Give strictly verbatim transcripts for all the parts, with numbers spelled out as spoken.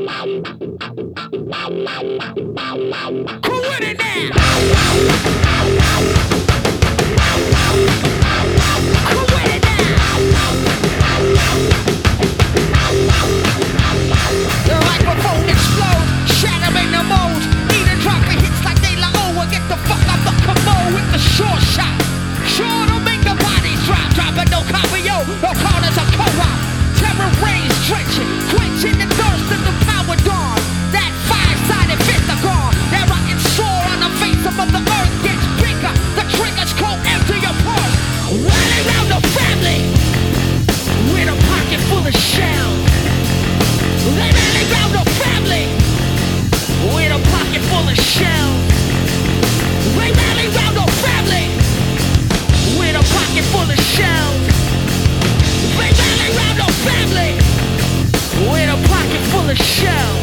Come with it now. Come with it now. The microphone explodes, shattering the mold. Eating dropping hits like they la oh. Get the fuck out the commode with the short shot. Sure to make the bodies drop, dropping no cardio, no corners or co-op. Terror rays drenching, quenching the thirst of the power dawn. That five-sided fist are gone. That rotten sore on the face of Mother Earth gets bigger. The triggers cold empty your pulse. Rally round the family with a pocket full of shells. They rally round the family with a pocket full of shells. They rally round the family with a pocket full of shells. They rally round the family with a pocket full of shells.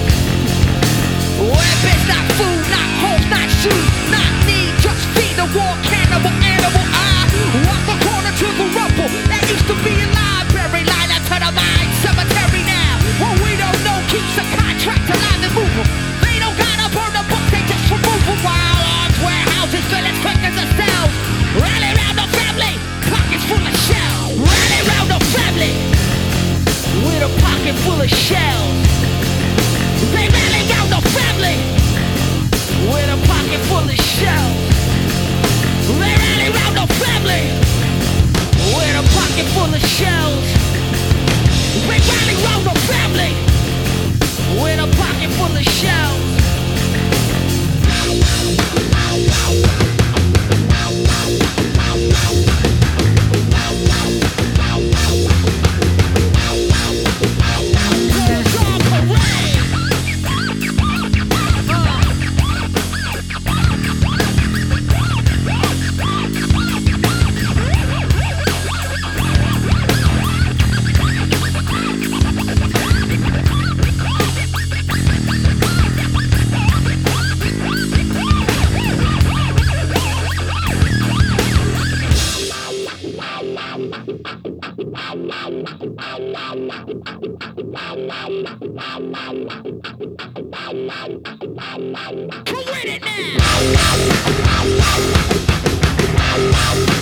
Weapons, not food, not homes, not shoes, not need, just feed the war cannibal animal. I walk the corner to the rubble that used to be a library, line up to the mine cemetery now. What we don't know keeps the contract alive and moving. They don't gotta burn the book, they just remove them. While arms, warehouses, fill as quick as the cells. Rally round the family, pockets full of shells. Rally round the family with a pocket full of shells. They rally round the family with a pocket full of shells. They rally round the family with a pocket full of shells. They rally round the family with a pocket full of shells. Come with it now.